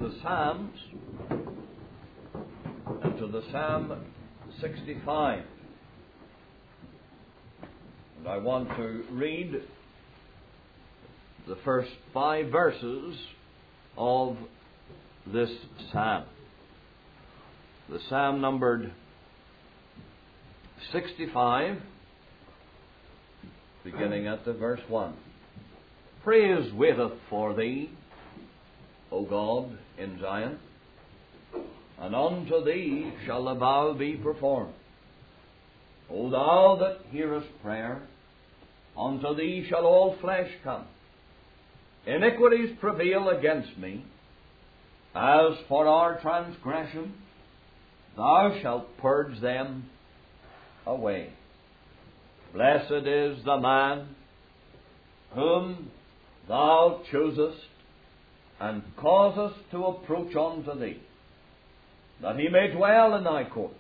the Psalms and to the Psalm 65. And I want to read the first 5 verses of this psalm. The psalm numbered 65, beginning at the verse 1. Praise waiteth for thee, O God, in Zion, and unto thee shall the vow be performed. O thou that hearest prayer, unto thee shall all flesh come. Iniquities prevail against me. As for our transgression, thou shalt purge them away. Blessed is the man whom thou choosest and causest to approach unto thee, that he may dwell in thy courts.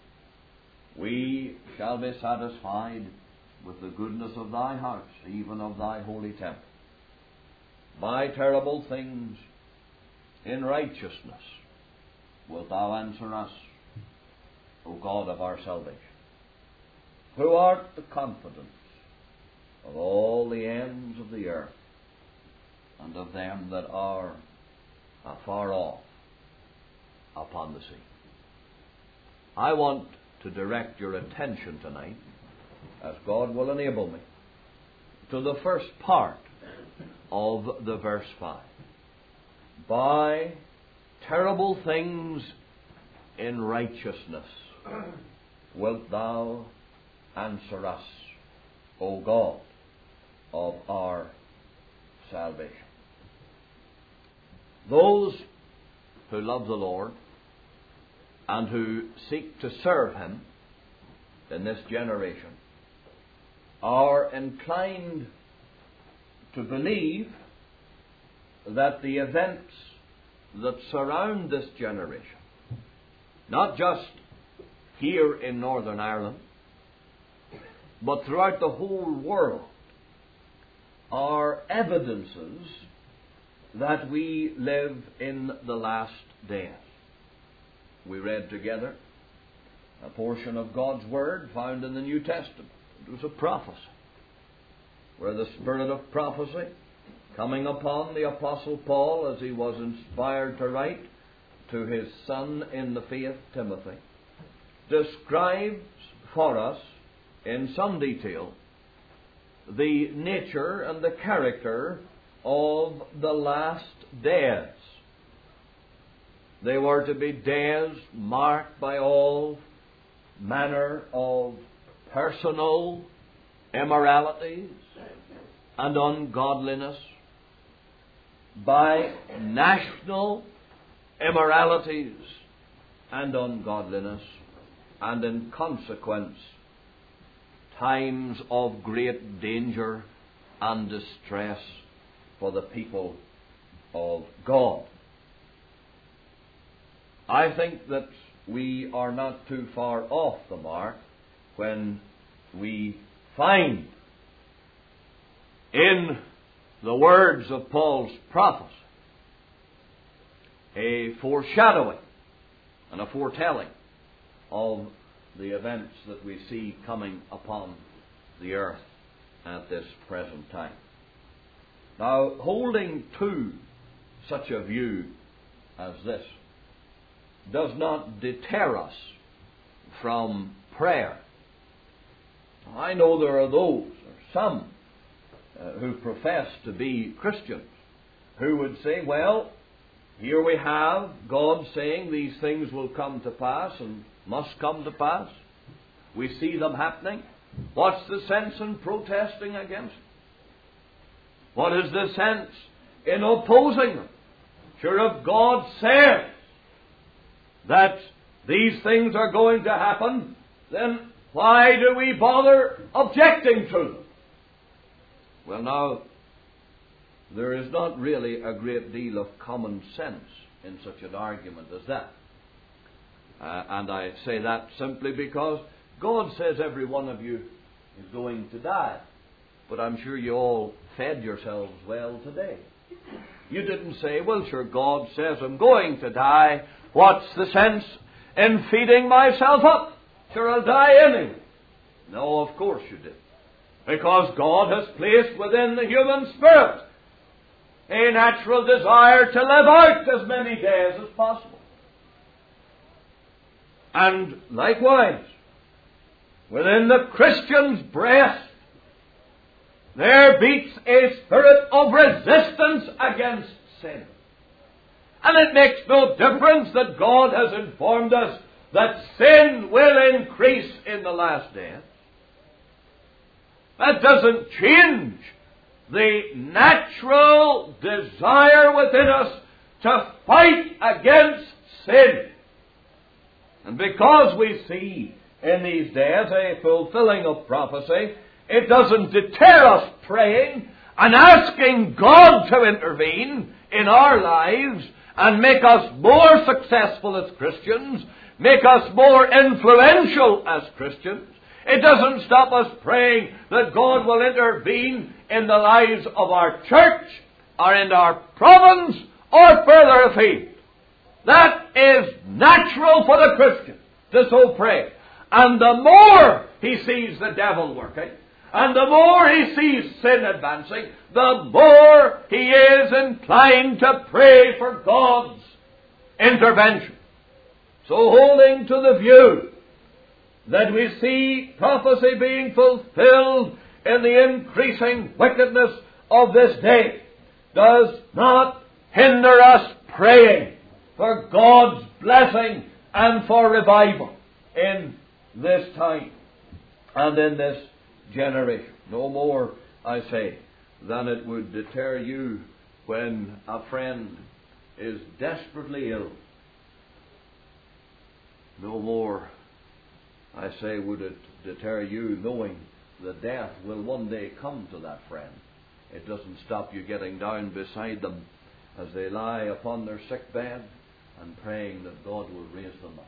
We shall be satisfied with the goodness of thy house, even of thy holy temple. By terrible things in righteousness wilt thou answer us, O God of our salvation, who art the confidence of all the ends of the earth, and of them that are afar off upon the sea. I want to direct your attention tonight, as God will enable me, to the first part of the verse 5. By terrible things in righteousness wilt thou answer us, O God of our salvation. Those who love the Lord and who seek to serve Him in this generation are inclined to believe that the events that surround this generation, not just here in Northern Ireland, but throughout the whole world, are evidences that we live in the last days. We read together a portion of God's Word found in the New Testament. It was a prophecy, where the spirit of prophecy, coming upon the Apostle Paul as he was inspired to write to his son in the faith, Timothy, describes for us in some detail the nature and the character of the last days. They were to be days marked by all manner of personal immoralities and ungodliness, by national immoralities and ungodliness, and in consequence, times of great danger and distress for the people of God. I think that we are not too far off the mark when we find in the words of Paul's prophecy a foreshadowing and a foretelling of the events that we see coming upon the earth at this present time. Now, holding to such a view as this does not deter us from prayer. I know there are those, or some, who profess to be Christians, who would say, well, here we have God saying these things will come to pass and must come to pass. We see them happening. What's the sense in protesting against them? What is the sense in opposing them? Sure, if God says that these things are going to happen, then why do we bother objecting to them? Well, now, there is not really a great deal of common sense in such an argument as that. And I say that simply because God says every one of you is going to die. But I'm sure you all fed yourselves well today. You didn't say, well, sure, God says I'm going to die. What's the sense in feeding myself up? Sure, I'll die anyway. No, of course you did. Because God has placed within the human spirit a natural desire to live out as many days as possible. And likewise, within the Christian's breast, there beats a spirit of resistance against sin. And it makes no difference that God has informed us that sin will increase in the last days. That doesn't change the natural desire within us to fight against sin. And because we see in these days a fulfilling of prophecy, it doesn't deter us praying and asking God to intervene in our lives and make us more successful as Christians, make us more influential as Christians. It doesn't stop us praying that God will intervene in the lives of our church or in our province or further afield. That is natural for the Christian to so pray. And the more he sees the devil working, and the more he sees sin advancing, the more he is inclined to pray for God's intervention. So holding to the view that we see prophecy being fulfilled in the increasing wickedness of this day does not hinder us praying for God's blessing and for revival in this time and in this generation. No more, I say, than it would deter you when a friend is desperately ill. No more, I say, would it deter you knowing that death will one day come to that friend. It doesn't stop you getting down beside them as they lie upon their sick bed and praying that God will raise them up.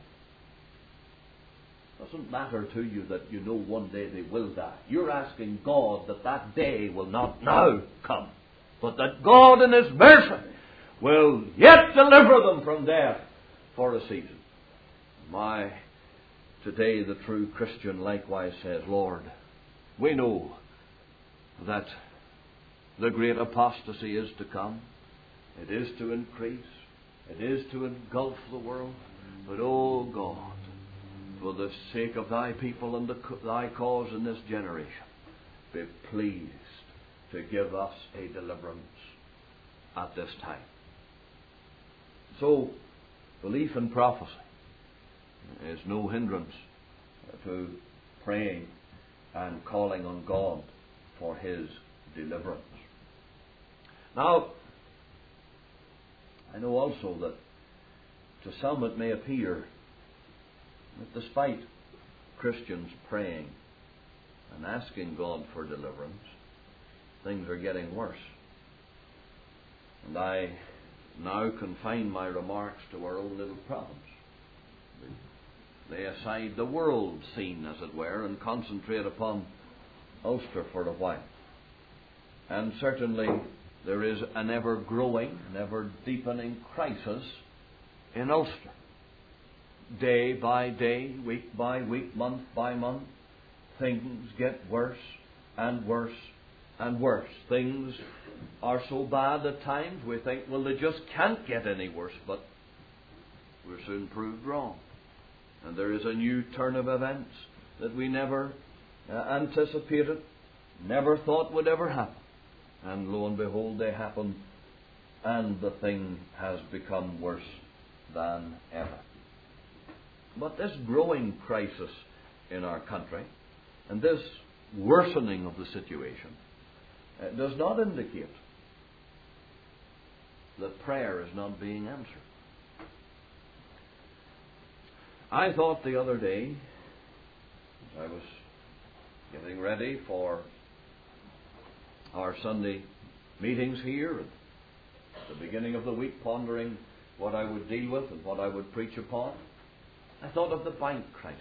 It doesn't matter to you that you know one day they will die. You're asking God that that day will not now come, but that God in His mercy will yet deliver them from death for a season. Today the true Christian likewise says, Lord, we know that the great apostasy is to come. It is to increase. It is to engulf the world. But, oh God, for the sake of Thy people and Thy cause in this generation, be pleased to give us a deliverance at this time. So, belief in prophecy is no hindrance to praying and calling on God for His deliverance. Now, I know also that to some it may appear that despite Christians praying and asking God for deliverance, things are getting worse. And I now confine my remarks to our own little province. Lay aside the world scene, as it were, and concentrate upon Ulster for a while. And certainly there is an ever-growing, an ever-deepening crisis in Ulster. Day by day, week by week, month by month, things get worse and worse and worse. Things are so bad at times we think, well, they just can't get any worse, but we're soon proved wrong. And there is a new turn of events that we never anticipated, never thought would ever happen. And lo and behold, they happen, and the thing has become worse than ever. But this growing crisis in our country, and this worsening of the situation, does not indicate that prayer is not being answered. I thought the other day, as I was getting ready for our Sunday meetings here, at the beginning of the week, pondering what I would deal with and what I would preach upon, I thought of the bank crisis.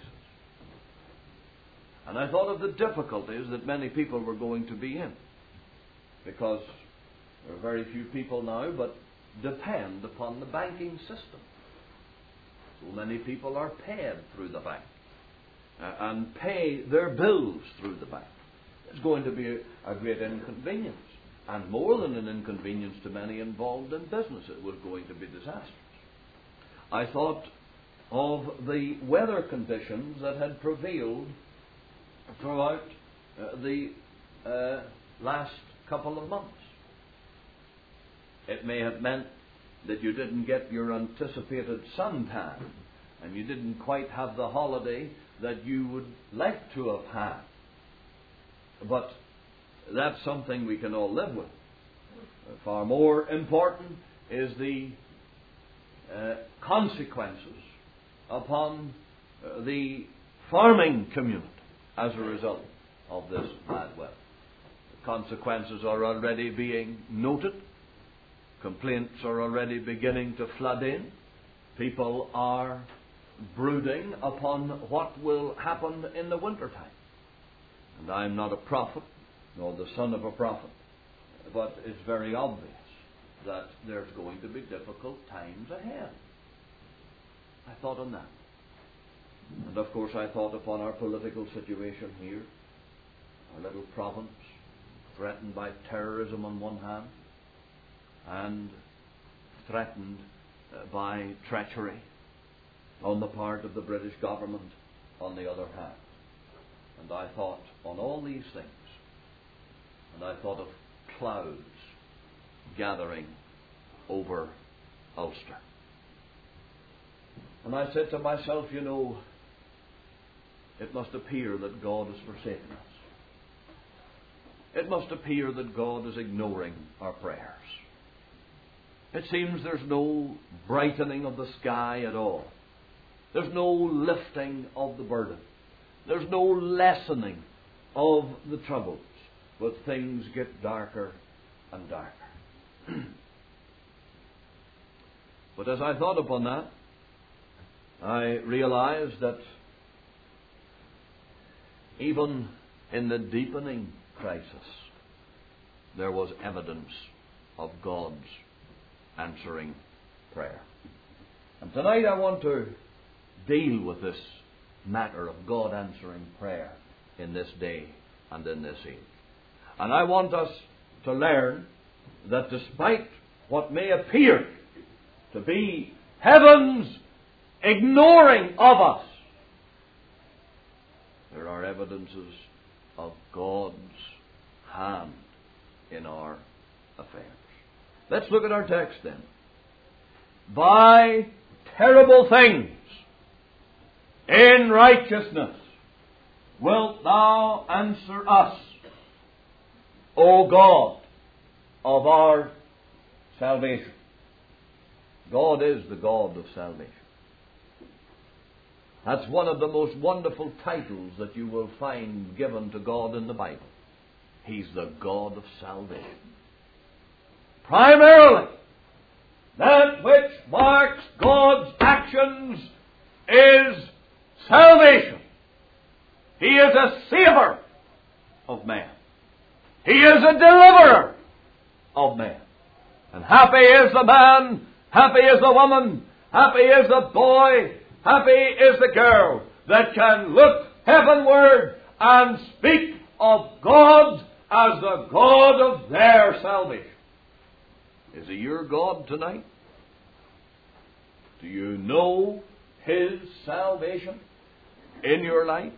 And I thought of the difficulties that many people were going to be in. Because There are very few people now but depend upon the banking system. So many people are paid through the bank and pay their bills through the bank. It's going to be a great inconvenience, and more than an inconvenience to many involved in business. It was going to be disastrous. I thought of the weather conditions that had prevailed throughout the last couple of months. It may have meant that you didn't get your anticipated suntan, and you didn't quite have the holiday that you would like to have had. But that's something we can all live with. Far more important is the consequences upon the farming community as a result of this bad weather. The consequences are already being noted. Complaints are already beginning to flood in. People are brooding upon what will happen in the wintertime. And I'm not a prophet, nor the son of a prophet, but it's very obvious that there's going to be difficult times ahead. I thought on that. And of course I thought upon our political situation here, our little province, threatened by terrorism on one hand, and threatened by treachery on the part of the British government on the other hand. And I thought on all these things, and I thought of clouds gathering over Ulster. And I said to myself, you know, it must appear that God has forsaken us. It must appear that God is ignoring our prayers. It seems there's no brightening of the sky at all. There's no lifting of the burden. There's no lessening of the troubles, but things get darker and darker. But as I thought upon that, I realized that even in the deepening crisis, there was evidence of God's answering prayer. And tonight I want to deal with this matter of God answering prayer in this day and in this age. And I want us to learn that despite what may appear to be heaven's ignoring of us, there are evidences of God's hand in our affairs. Let's look at our text then. By terrible things in righteousness wilt thou answer us, O God of our salvation. God is the God of salvation. That's one of the most wonderful titles that you will find given to God in the Bible. He's the God of salvation. Primarily, that which marks God's actions is salvation. He is a saver of man. He is a deliverer of man. And happy is the man, happy is the woman, happy is the boy, happy is the girl that can look heavenward and speak of God as the God of their salvation. Is He your God tonight? Do you know His salvation in your life?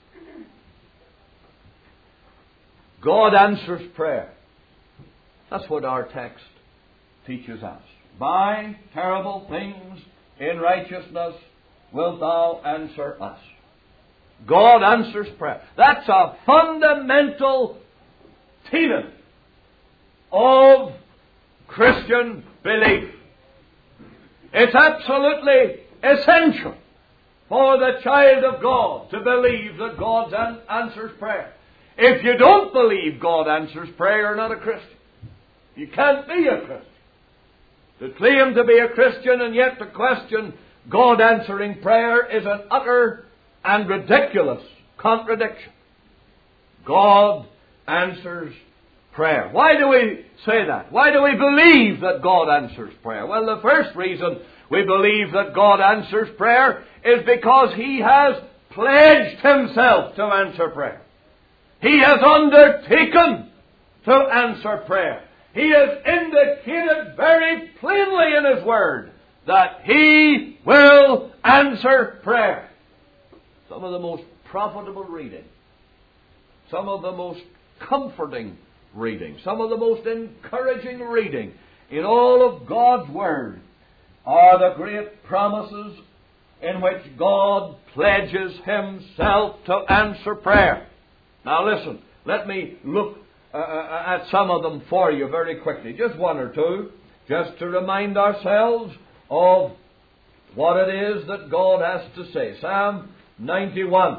God answers prayer. That's what our text teaches us. By terrible things in righteousness wilt thou answer us. God answers prayer. That's a fundamental tenet of Christian belief. It's absolutely essential for the child of God to believe that God answers prayer. If you don't believe God answers prayer, you're not a Christian. You can't be a Christian. To claim to be a Christian and yet to question God answering prayer is an utter and ridiculous contradiction. God answers prayer. Why do we say that? Why do we believe that God answers prayer? Well, the first reason we believe that God answers prayer is because He has pledged Himself to answer prayer. He has undertaken to answer prayer. He has indicated very plainly in His Word that He will answer prayer. Some of the most profitable reading, some of the most comforting reading, some of the most encouraging reading in all of God's Word are the great promises in which God pledges Himself to answer prayer. Now listen, let me look at some of them for you very quickly. Just one or two, just to remind ourselves of what it is that God has to say. Psalm 91.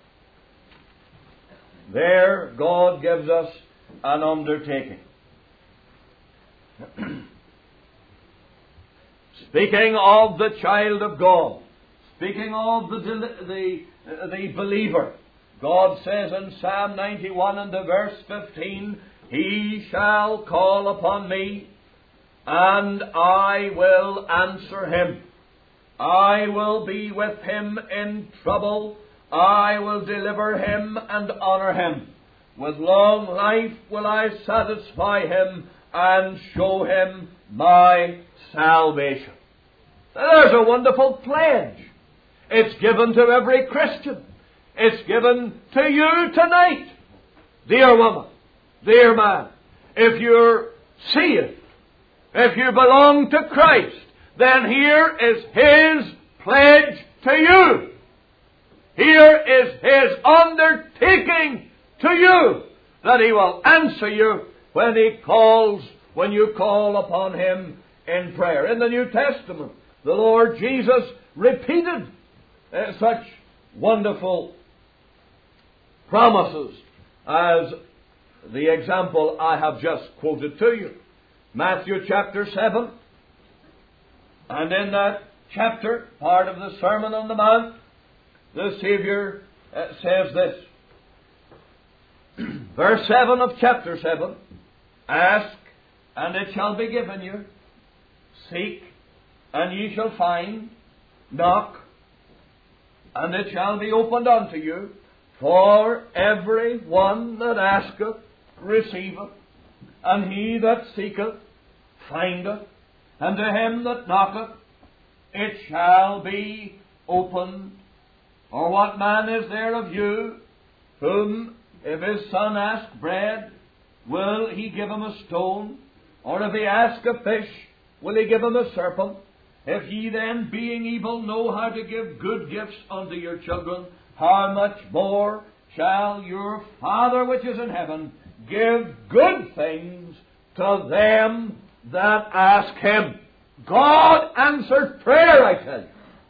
There God gives us an undertaking. Speaking of the child of God, speaking of the believer, God says in Psalm 91 and the verse 15, He shall call upon me, and I will answer him. I will be with him in trouble. I will deliver him and honor him. With long life will I satisfy him and show him my salvation. There's a wonderful pledge. It's given to every Christian. It's given to you tonight, dear woman, dear man. If you're saved, if you belong to Christ, then here is His pledge to you. Here is His undertaking to you that He will answer you when you call upon Him in prayer. In the New Testament, the Lord Jesus repeated such wonderful promises as the example I have just quoted to you. Matthew chapter 7. And in that chapter, part of the Sermon on the Mount, the Savior says this. Verse 7 of chapter 7. Ask, and it shall be given you. Seek, and ye shall find. Knock, and it shall be opened unto you. For every one that asketh receiveth, and he that seeketh findeth, and to him that knocketh it shall be opened. Or what man is there of you whom, if his son ask bread, will he give him a stone? Or if he ask a fish, will he give him a serpent? If ye then, being evil, know how to give good gifts unto your children, how much more shall your Father which is in heaven give good things to them that ask Him? God answered prayer, I tell you.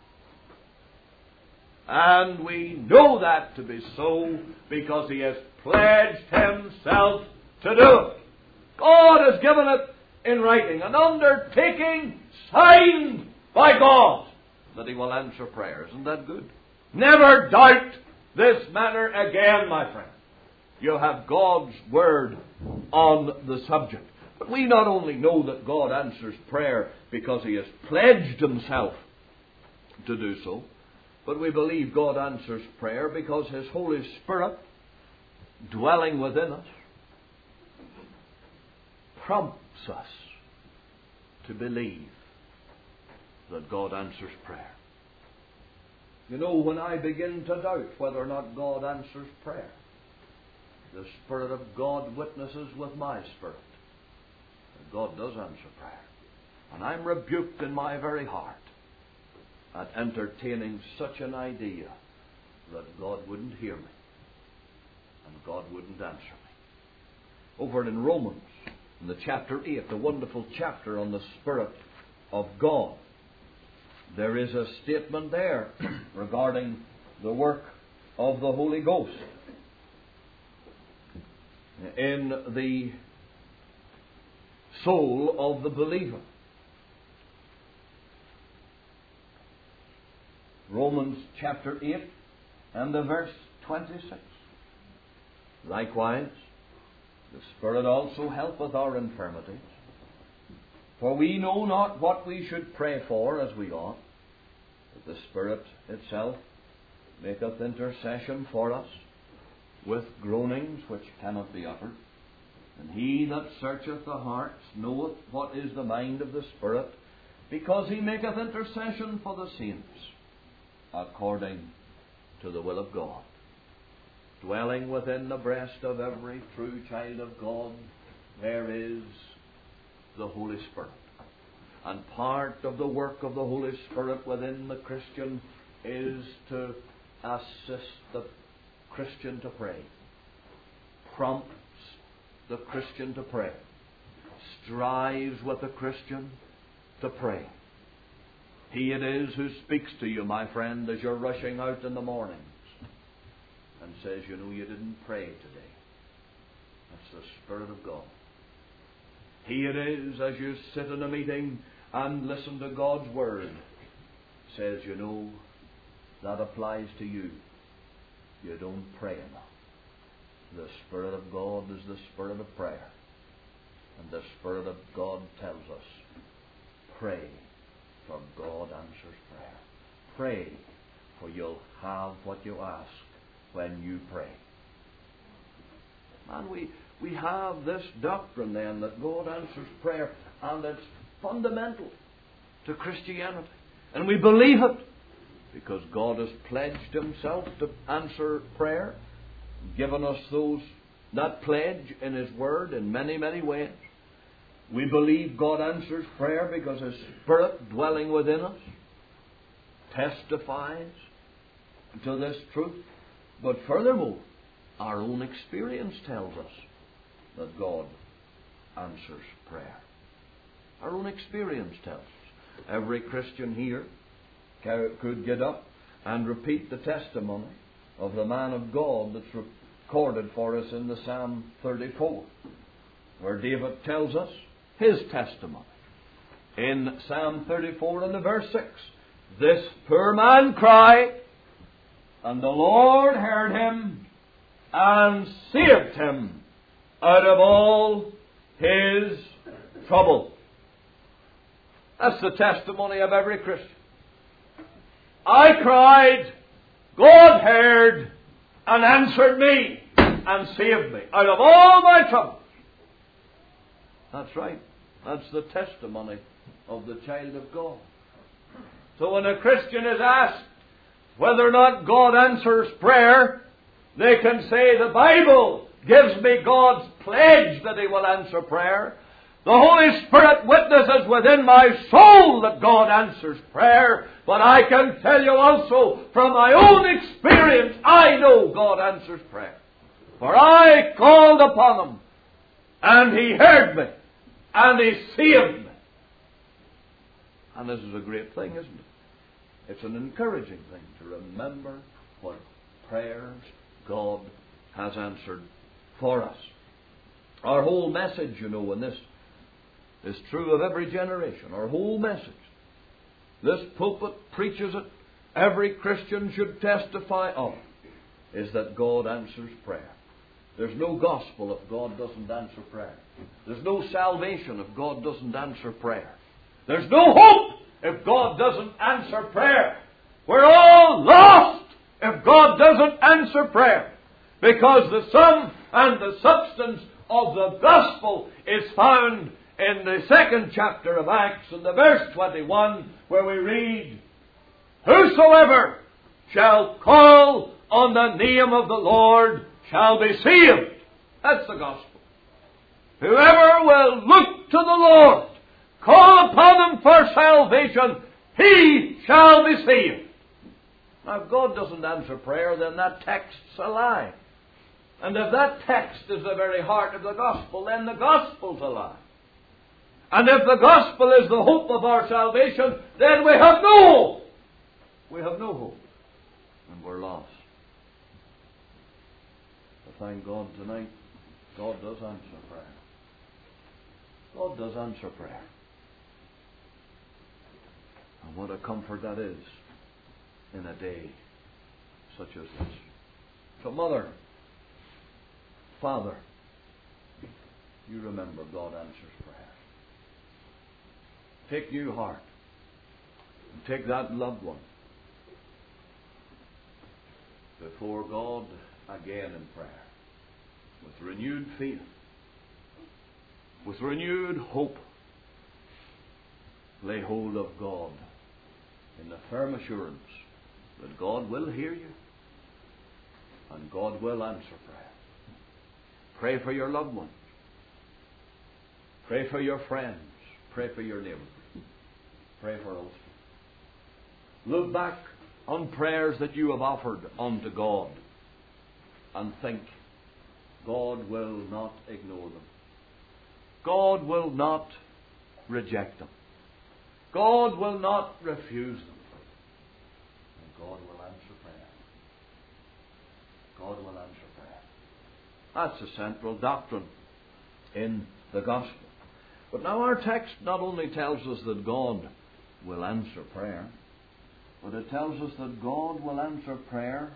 And we know that to be so because He has pledged Himself to do it. God has given it in writing, an undertaking signed by God that He will answer prayer. Isn't that good? Never doubt this matter again, my friend. You have God's Word on the subject. But we not only know that God answers prayer because He has pledged Himself to do so, but we believe God answers prayer because His Holy Spirit, dwelling within us, prompts us to believe that God answers prayer. You know, when I begin to doubt whether or not God answers prayer, the Spirit of God witnesses with my spirit that God does answer prayer. And I'm rebuked in my very heart at entertaining such an idea that God wouldn't hear me and God wouldn't answer me. Over in Romans, in the chapter 8, the wonderful chapter on the Spirit of God, there is a statement there regarding the work of the Holy Ghost in the soul of the believer. Romans chapter 8 and the verse 26. Likewise, The Spirit also helpeth our infirmities. For we know not what we should pray for as we ought, but the Spirit itself maketh intercession for us with groanings which cannot be uttered. And he that searcheth the hearts knoweth what is the mind of the Spirit, because he maketh intercession for the saints according to the will of God. Dwelling within the breast of every true child of God, there is the Holy Spirit. And part of the work of the Holy Spirit within the Christian is to assist the Christian to pray, prompts the Christian to pray, strives with the Christian to pray. He it is who speaks to you, my friend, as you're rushing out in the mornings and says, you know, you didn't pray today. That's the Spirit of God. He it is, as you sit in a meeting and listen to God's Word, says, you know, that applies to you. You don't pray enough. The Spirit of God is the Spirit of prayer. And the Spirit of God tells us, pray, for God answers prayer. Pray, for you'll have what you ask when you pray. And we have this doctrine then that God answers prayer, and it's fundamental to Christianity. And we believe it because God has pledged Himself to answer prayer, given us that pledge in His Word in many, many ways. We believe God answers prayer because His Spirit dwelling within us testifies to this truth. But furthermore, our own experience tells us that God answers prayer. Our own experience tells us. Every Christian here could get up and repeat the testimony of the man of God that's recorded for us in the Psalm 34, where David tells us his testimony. In Psalm 34 and the verse 6, this poor man cried, and the Lord heard him and saved him out of all his trouble. That's the testimony of every Christian. I cried, God heard and answered me and saved me out of all my troubles. That's right. That's the testimony of the child of God. So when a Christian is asked whether or not God answers prayer, they can say, the Bible gives me God's pledge that He will answer prayer. The Holy Spirit witnesses within my soul that God answers prayer. But I can tell you also, from my own experience, I know God answers prayer. For I called upon Him, and He heard me, and He saved me. And this is a great thing, isn't it? It's an encouraging thing to remember what prayers God has answered for us. Our whole message, you know, and this is true of every generation, our whole message, this pulpit preaches it, every Christian should testify of, is that God answers prayer. There's no gospel if God doesn't answer prayer. There's no salvation if God doesn't answer prayer. There's no hope if God doesn't answer prayer. We're all lost if God doesn't answer prayer. Because the sum and the substance of the gospel is found in the 2nd chapter of Acts, in the verse 21, where we read, whosoever shall call on the name of the Lord shall be saved. That's the gospel. Whoever will look to the Lord, call upon Him for salvation, he shall be saved. Now, if God doesn't answer prayer, then that text's a lie. And if that text is the very heart of the gospel, then the gospel's a lie. And if the gospel is the hope of our salvation, then we have no hope. We have no hope. And we're lost. But thank God tonight, God does answer prayer. God does answer prayer. And what a comfort that is in a day such as this. So mother, father, you remember God answers prayer. Take new heart. And take that loved one before God again in prayer. With renewed faith. With renewed hope. Lay hold of God in the firm assurance that God will hear you and God will answer prayer. Pray for your loved ones. Pray for your friends. Pray for your neighbors. Pray for us. Look back on prayers that you have offered unto God and think God will not ignore them. God will not reject them. God will not refuse them. And God will answer prayer. God will answer prayer. That's the central doctrine in the gospel. But now our text not only tells us that God will answer prayer, but it tells us that God will answer prayer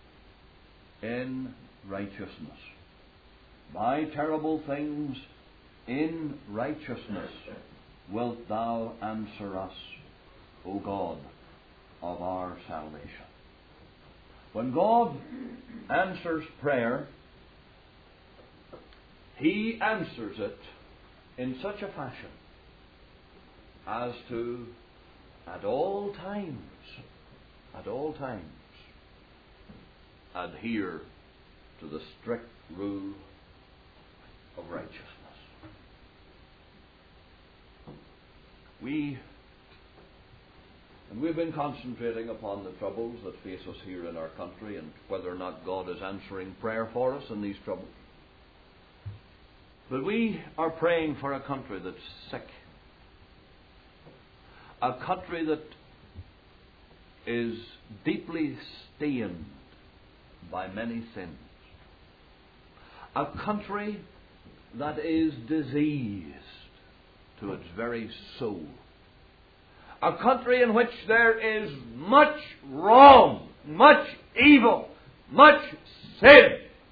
in righteousness. By terrible things in righteousness wilt thou answer us, O God of our salvation. When God answers prayer, He answers it in such a fashion as to, at all times, adhere to the strict rule of righteousness. We've been concentrating upon the troubles that face us here in our country and whether or not God is answering prayer for us in these troubles. But we are praying for a country that's sick. A country that is deeply stained by many sins. A country that is diseased to its very soul. A country in which there is much wrong, much evil, much sin.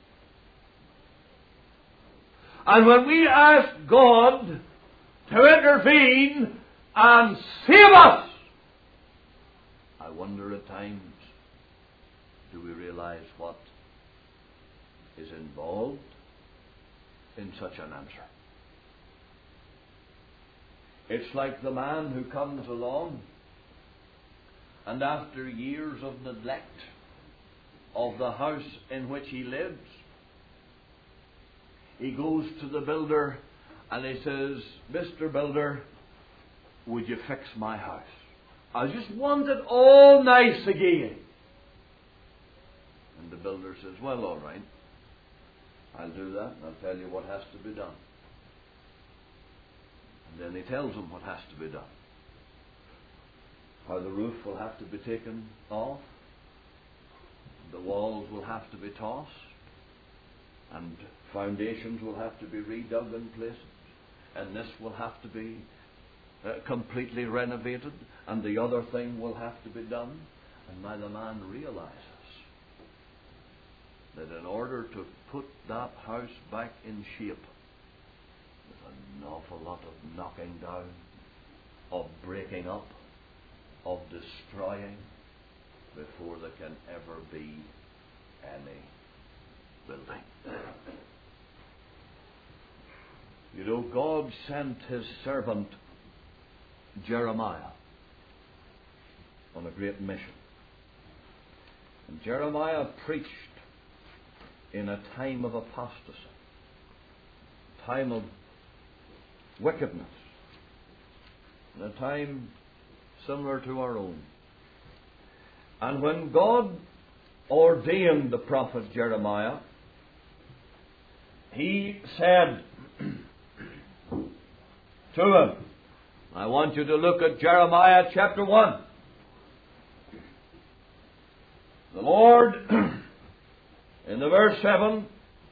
And when we ask God to intervene and save us, I wonder at times, do we realize what is involved in such an answer? It's like the man who comes along and after years of neglect of the house in which he lives, he goes to the builder and he says, Mr. Builder, would you fix my house? I just want it all nice again. And the builder says, well, all right, I'll do that and I'll tell you what has to be done. And then he tells him what has to be done. How the roof will have to be taken off, the walls will have to be tossed, and foundations will have to be redug in places, and this will have to be completely renovated, and the other thing will have to be done. And now the man realizes that in order to put that house back in shape, there's an awful lot of knocking down, of breaking up, of destroying, before there can ever be any building. You know, God sent His servant Jeremiah on a great mission. And Jeremiah preached in a time of apostasy, a time of wickedness, in a time similar to our own. And when God ordained the prophet Jeremiah, He said to him, I want you to look at Jeremiah chapter 1. The Lord, in the verse 7,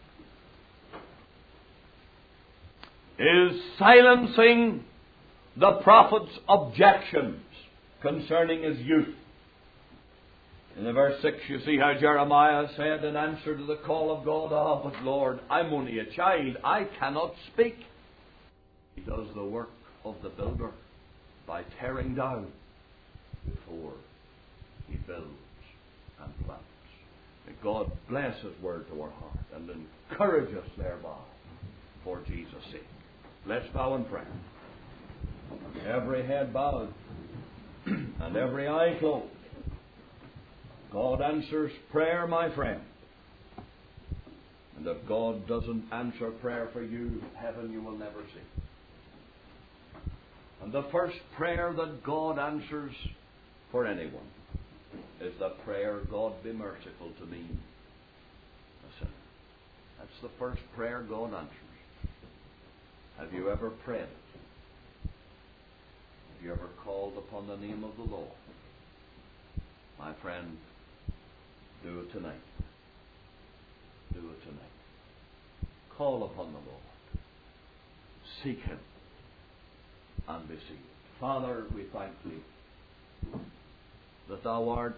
is silencing the prophet's objections concerning his youth. In the verse 6 you see how Jeremiah said in answer to the call of God, "Oh, but Lord, I'm only a child. I cannot speak." He does the work of the builder by tearing down before he builds and plants. May God bless His word to our heart and encourage us thereby for Jesus' sake. Let's bow in prayer. Every head bowed and every eye closed. God answers prayer, my friend. And if God doesn't answer prayer for you, heaven you will never see. And the first prayer that God answers for anyone is the prayer, "God be merciful to me, a sinner." That's the first prayer God answers. Have you ever prayed it? Have you ever called upon the name of the Lord? My friend, do it tonight. Do it tonight. Call upon the Lord. Seek Him and be saved. Father, we thank Thee that Thou art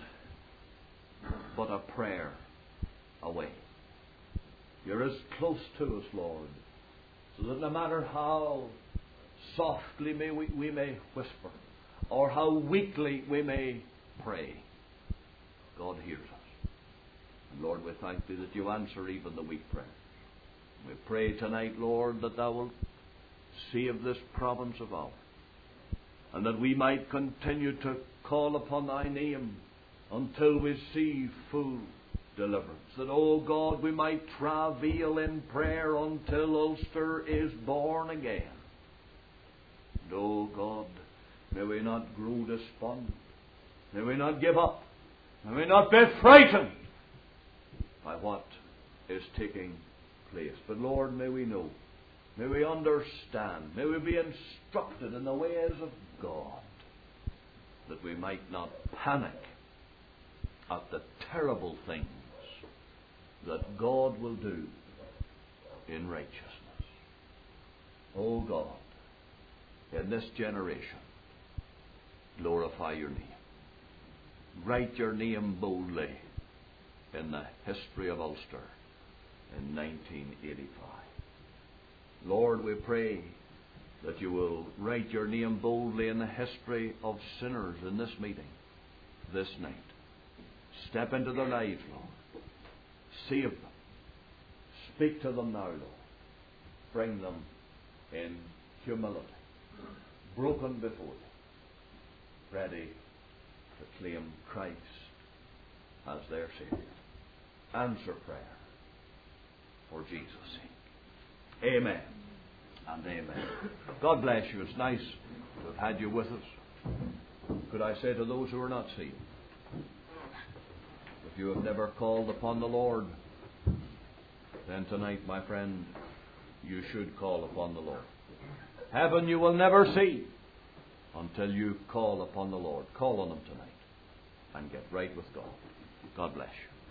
but a prayer away. You're as close to us, Lord, so that no matter how softly we may whisper, or how weakly we may pray, God hears us. And Lord, we thank Thee that You answer even the weak prayers. We pray tonight, Lord, that Thou wilt save this province of ours, and that we might continue to call upon Thy name until we see full deliverance. That, oh God, we might travail in prayer until Ulster is born again. And, oh God, may we not grow despondent. May we not give up. May we not be frightened by what is taking place. But Lord, may we know, may we understand, may we be instructed in the ways of God, that we might not panic at the terrible things that God will do in righteousness. Oh God, in this generation, glorify Your name. Write Your name boldly in the history of Ulster in 1985. Lord, we pray that You will write Your name boldly in the history of sinners in this meeting, this night. Step into their lives, Lord. Save them. Speak to them now, Lord. Bring them in humility, broken before You, ready to claim Christ as their Savior. Answer prayer for Jesus' sake. Amen and amen. God bless you. It's nice to have had you with us. Could I say to those who are not saved, if you have never called upon the Lord, then tonight, my friend, you should call upon the Lord. Heaven you will never see until you call upon the Lord. Call on Him tonight and get right with God. God bless you.